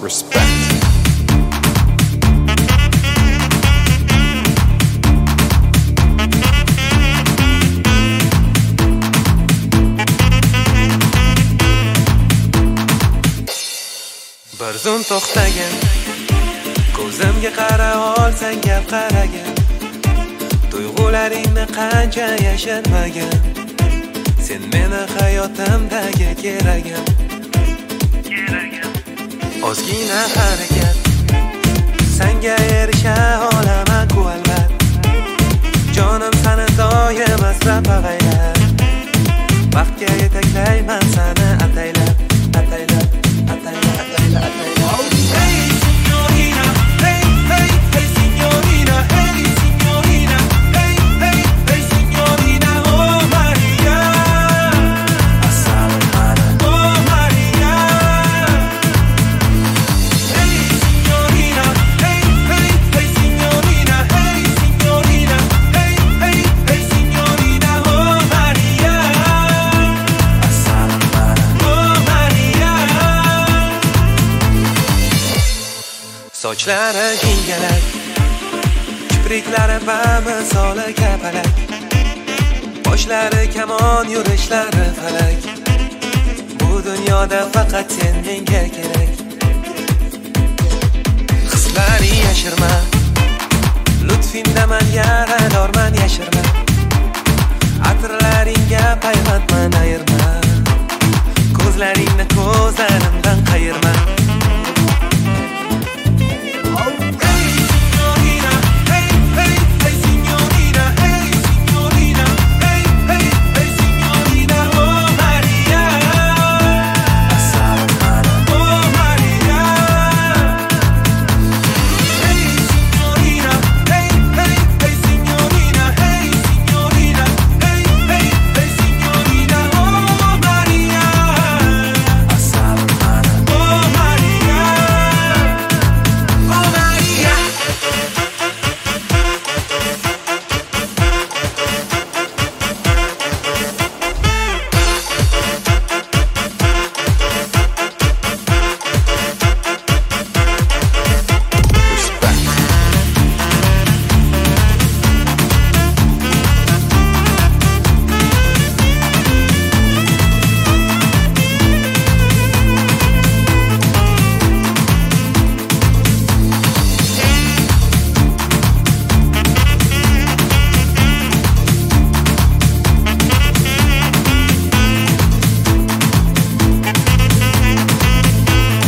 Respect. Bir zum to'xtagan, ko'zimga qara olsang gap qaragan, tuyg'ularingni qancha yashirmagan, sen meni hayotimdagi keragim. Ozgina harakat, senga erisha olaman-ku albat. Jonim seni doim asrab avaylab, vaqtga yetaklayman seni ataylab, ataylab, ataylab, ataylab, ataylab. Hey signorina, hey hey hey signorina, hey signorina, hey hey hey signorina, oh Maria, assalana, oh Maria. Hey signorina, hey hey hey signorina, hey signorina, hey hey hey signorina, oh Maria, assalana, oh Maria. Sochlari jingalak, kipriklari bamisoli kapalak, boshlari kamon, yurishlari falak. Bu dunyoda faqat sen menga kerak. Hislari yashirma, lutfindaman, yaradorman, yashirma. Atirlaringga payvandman, ayirma. Ko'zlaringni ko'zlarimdan qayirma.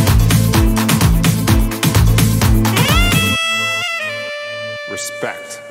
Respect.